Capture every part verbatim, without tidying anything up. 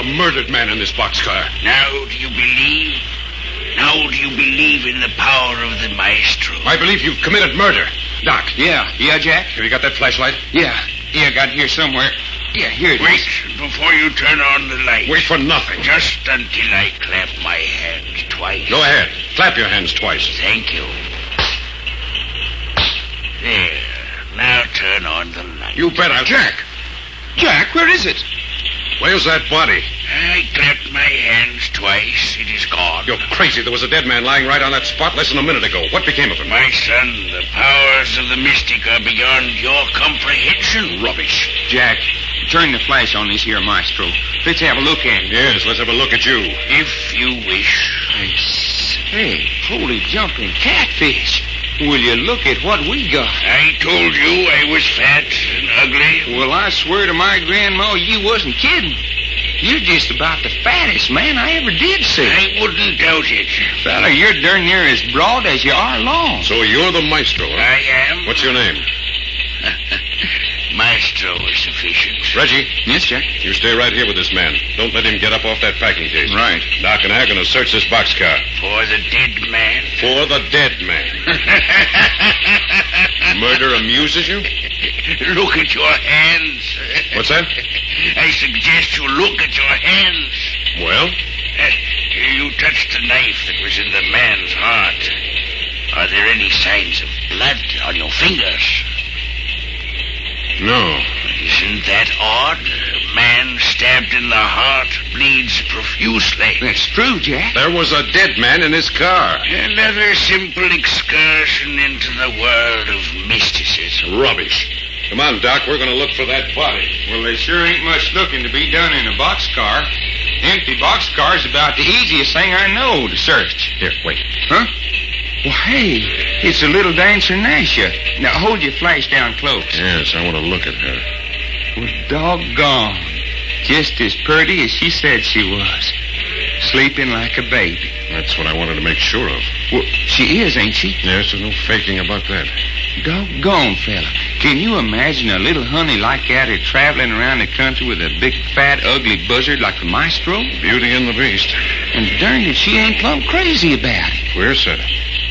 a murdered man in this boxcar. Now do you believe? Now do you believe in the power of the maestro? I believe you've committed murder. Doc. Yeah. Yeah, Jack? Have you got that flashlight? Yeah. Yeah, got here somewhere. Yeah, here it Wait is. before you turn on the light. Wait for nothing. Just until I clap my hands twice. Go ahead. Clap your hands twice. Thank you. There. Now turn on the light. You better. Jack! Jack, where is it? Where's that body? I clapped my hands twice. It is gone. You're crazy. There was a dead man lying right on that spot less than a minute ago. What became of him? My son, the powers of the mystic are beyond your comprehension. Rubbish. Jack, turn the flash on this here maestro. Let's have a look at it. Yes, let's have a look at you. If you wish. I say, holy jumping catfish. Will you look at what we got? I told you I was fat and ugly. Well, I swear to my grandma you wasn't kidding. You're just about the fattest man I ever did see. I wouldn't doubt it. Fella, you're darn near as broad as you are long. So you're the maestro, huh? I am. What's your name? Maestro is sufficient. Reggie. Yes, Jack? You stay right here with this man. Don't let him get up off that packing case. Right. Doc and I are going to search this boxcar. For the dead man? For the dead man. Murder amuses you? Look at your hands. What's that? I suggest you look at your hands. Well? Uh, you touched the knife that was in the man's heart. Are there any signs of blood on your fingers? No. Isn't that odd? A man stabbed in the heart bleeds profusely. That's true, Jack. There was a dead man in his car. Another simple excursion into the world of mysticism. Rubbish. Come on, Doc. We're going to look for that body. Well, there sure ain't much looking to be done in a boxcar. Empty boxcar's about the easiest thing I know to search. Here, wait. Huh? Well, hey, it's a little dancer Nasha. Now, hold your flash down close. Yes, I want to look at her. Well, doggone. Just as pretty as she said she was. Sleeping like a baby. That's what I wanted to make sure of. Well, she is, ain't she? Yes, there's no faking about that. Doggone, fella. Can you imagine a little honey like that her traveling around the country with a big, fat, ugly buzzard like the maestro? Beauty and the Beast. And darned if she ain't plumb crazy about it. Queer setup.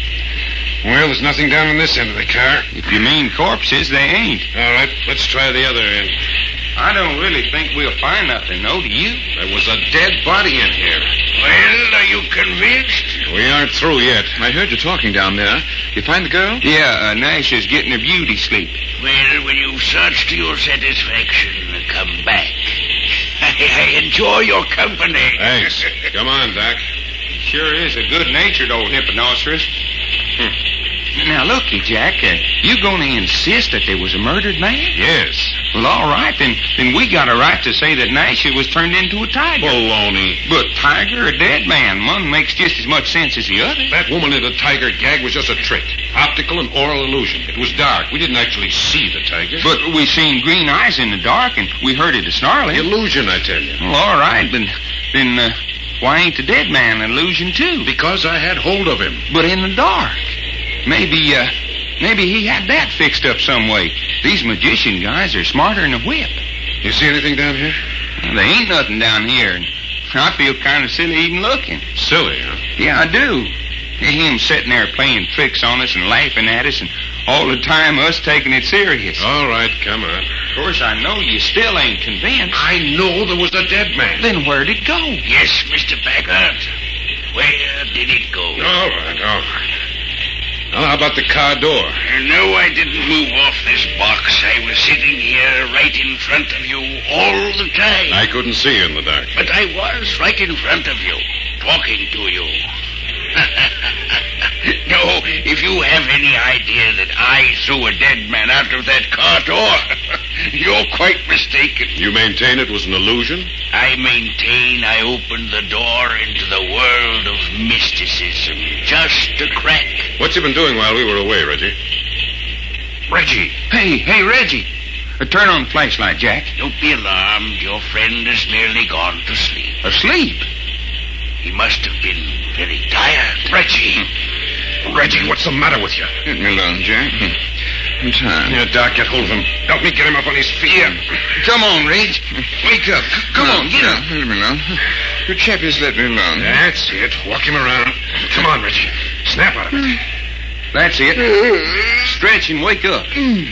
Well, there's nothing down on this end of the car. If you mean corpses, they ain't. All right, let's try the other end. I don't really think we'll find nothing, though, do you? There was a dead body in here. Well, are you convinced? We aren't through yet. I heard you talking down there. You find the girl? Yeah, uh, Nasha's getting her beauty sleep. Well, when you've searched to your satisfaction, come back. I, I enjoy your company. Thanks. Come on, Doc. Sure is a good-natured old hipponocerous. Hmm. Now, looky, Jack, uh, you going to insist that there was a murdered man? Yes. Well, all right, then then we got a right to say that Nasha was turned into a tiger. Baloney. But tiger or dead man, one makes just as much sense as the other. That woman in the tiger gag was just a trick. Optical and oral illusion. It was dark. We didn't actually see the tiger. But we seen green eyes in the dark, and we heard it a snarling. Illusion, I tell you. Well, all right, then, then uh, why ain't the dead man an illusion, too? Because I had hold of him. But in the dark. Maybe, uh, maybe he had that fixed up some way. These magician guys are smarter than a whip. You see anything down here? Well, there ain't nothing down here, and I feel kind of silly even looking. Silly, huh? Yeah, I do. Him sitting there playing tricks on us and laughing at us, and all the time us taking it serious. All right, come on. Of course, I know you still ain't convinced. I know there was a dead man. Then where'd it go? Yes, Mister Packard. Where did it go? All right, all right. Well, how about the car door? No, I didn't move off this box. I was sitting here right in front of you all the time. I couldn't see you in the dark. But I was right in front of you, talking to you. No, if you have any idea that I threw a dead man out of that car door, you're quite mistaken. You maintain it was an illusion? I maintain I opened the door into the world of mysticism, just a crack. What's he been doing while we were away, Reggie? Reggie! Hey, hey, Reggie. Uh, turn on the flashlight, Jack. Don't be alarmed. Your friend has merely gone to sleep. Asleep? He must have been very tired. Reggie! Reggie, what's the matter with you? Leave me alone, Jack. I'm tired. Yeah, Doc, get hold of him. Help me get him up on his feet. Yeah. Come on, Reg. Wake up. Come No, on, get no, up. Leave me alone. You chappies let me alone. That's it. Walk him around. Come on, Richie. Snap out of it. That's it. Stretch and wake up.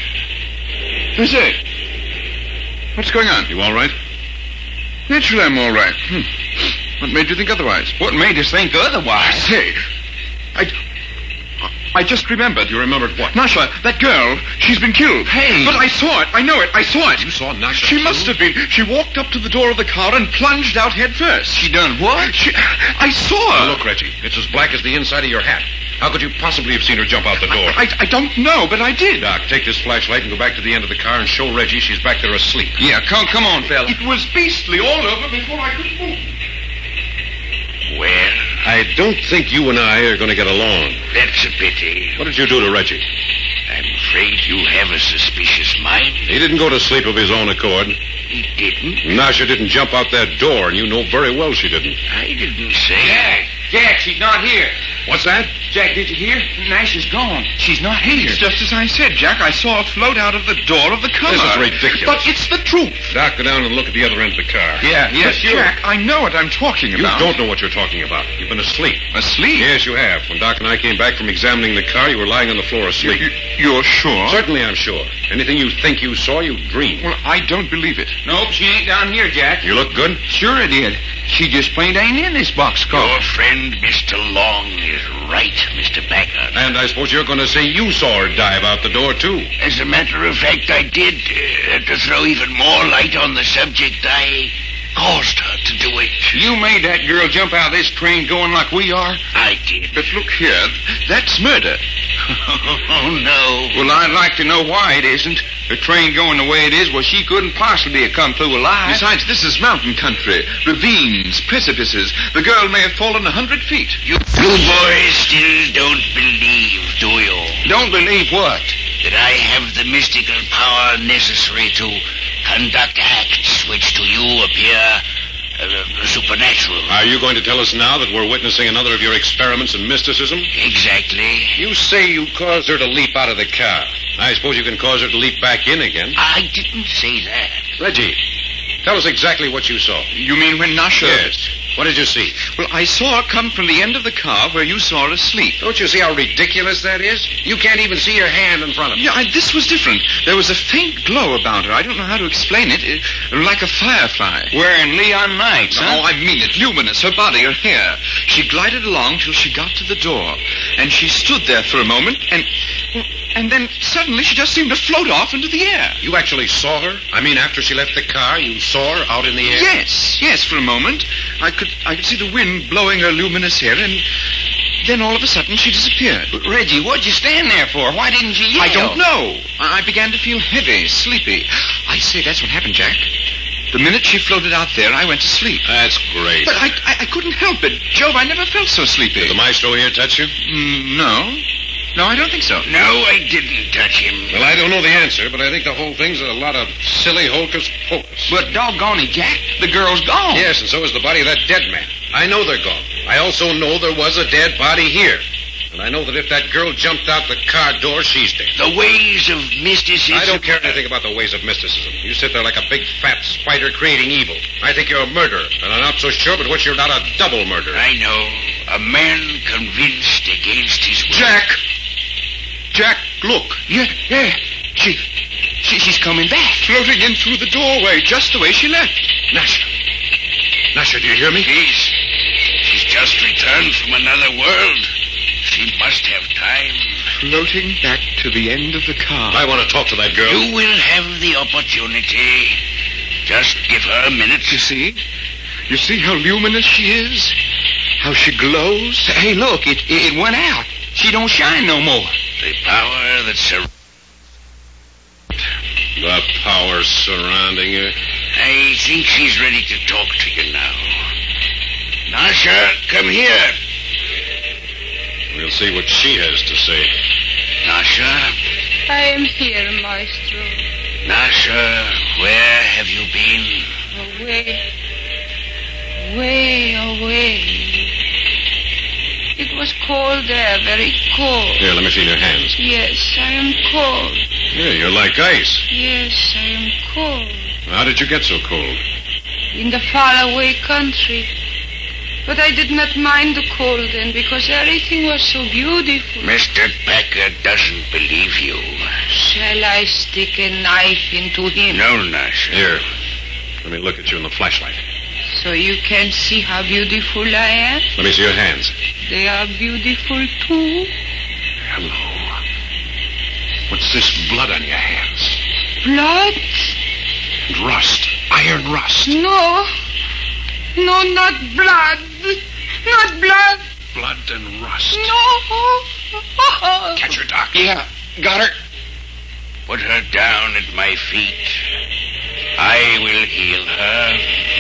What's that? What's going on? You all right? Naturally, I'm all right. Hmm. What made you think otherwise? What made us think otherwise? Say, I... I just remembered. You remembered what? Nasha, that girl, she's been killed. Hey. But I saw it. I know it. I saw it. You saw Nasha She killed? must have been. She walked up to the door of the car and plunged out head first. She done what? She, I saw her. Now, look, Reggie. It's as black as the inside of your hat. How could you possibly have seen her jump out the door? I, I, I don't know, but I did. Doc, take this flashlight and go back to the end of the car and show Reggie she's back there asleep. Yeah, come, come on, fella. It was beastly all over before I could move. Well, I don't think you and I are going to get along. that's a pity. What did you do to Reggie? I'm afraid you have a suspicious mind. He didn't go to sleep of his own accord. He didn't. Nasha didn't jump out that door, and you know very well she didn't. I didn't say. Jack, Jack, she's not here. What's that? Jack, did you hear? Nash is gone. She's not here. It's just as I said, Jack. I saw her float out of the door of the car. This is ridiculous. But it's the truth. Doc, go down and look at the other end of the car. Yeah, yes, sure. Jack, I know what I'm talking You about. don't know what you're talking about. You've been asleep. Asleep? Yes, you have. When Doc and I came back from examining the car, you were lying on the floor asleep. You, you're sure? Certainly, I'm sure. Anything you think you saw, you dreamed. Well, I don't believe it. Nope, she ain't down here, Jack. You look good. Sure I did. She just plain ain't in this boxcar. Your friend, Mister Long, is right, Mister Packard. And I suppose you're going to say you saw her dive out the door, too. As a matter of fact, I did. Uh, to throw even more light on the subject, I caused her to do it. You made that girl jump out of this train going like we are? I did. But look here, that's murder. Oh, no. Well, I'd like to know why it isn't. The train going the way it is, well, she couldn't possibly have come through alive. Besides, this is mountain country. Ravines, precipices. The girl may have fallen a hundred feet. You, you boys still don't believe, do you? Don't believe what? That I have the mystical power necessary to conduct acts which to you appear uh, supernatural. Are you going to tell us now that we're witnessing another of your experiments in mysticism? Exactly. You say you caused her to leap out of the car. I suppose you can cause her to leap back in again. I didn't say that. Reggie, tell us exactly what you saw. You mean when Nasha... Yes. What did you see? Well, I saw her come from the end of the car where you saw her asleep. Don't you see how ridiculous that is? You can't even see your hand in front of you. Yeah, I, this was different. There was a faint glow about her. I don't know how to explain it. it like a firefly. Wearing neon lights, huh? Oh, I mean it. Luminous. Her body, her hair. She glided along till she got to the door. And she stood there for a moment, and... Well, and then suddenly she just seemed to float off into the air. You actually saw her? I mean, after she left the car, you saw her out in the air? Yes, yes, for a moment. I could I could see the wind blowing her luminous hair, and then all of a sudden she disappeared. But Reggie, what'd you stand there for? Why didn't you yell? I don't know. I I began to feel heavy, sleepy. I say, that's what happened, Jack. The minute she floated out there, I went to sleep. That's great. But I, I, I couldn't help it. Jove, I never felt so sleepy. Did the maestro here touch you? Mm, no. No, I don't think so. No, I didn't touch him. Well, I don't know the answer, but I think the whole thing's a lot of silly hocus pocus. But doggone it, Jack. The girl's gone. Yes, and so is the body of that dead man. I know they're gone. I also know there was a dead body here. And I know that if that girl jumped out the car door, she's dead. The ways of mysticism... I don't care anything about the ways of mysticism. You sit there like a big fat spider creating evil. I think you're a murderer, and I'm not so sure but what you're not a double murderer. I know. A man convinced against his will. Jack! Jack, look. Yeah, yeah. She, she, she's coming back. Floating in through the doorway, just the way she left. Nasha. Nasha, do you hear me? She's, she's just returned from another world. She must have time. Floating back to the end of the car. I want to talk to that girl. You will have the opportunity. Just give her a minute. You see? You see how luminous she is? How she glows? Hey, look, it, it went out. She don't shine no more. The power that surrounds... The power surrounding her. I think she's ready to talk to you now. Nasha, come here. We'll see what she has to say. Nasha? I am here, Maestro. Nasha, where have you been? Away. Way away. It was cold there, very cold. Here, let me feel your hands. Yes, I am cold. Yeah, you're like ice. Yes, I am cold. How did you get so cold? In the faraway country. But I did not mind the cold then because everything was so beautiful. Mister Packard doesn't believe you. Shall I stick a knife into him? No, Nasha. Here. Let me look at you in the flashlight. So you can see how beautiful I am? Let me see your hands. They are beautiful too. Hello. What's this blood on your hands? Blood? And rust. Iron rust. No. No, not blood. Not blood. Blood and rust. No. Catch her, Doc. Yeah, got her. Put her down at my feet. I will heal her.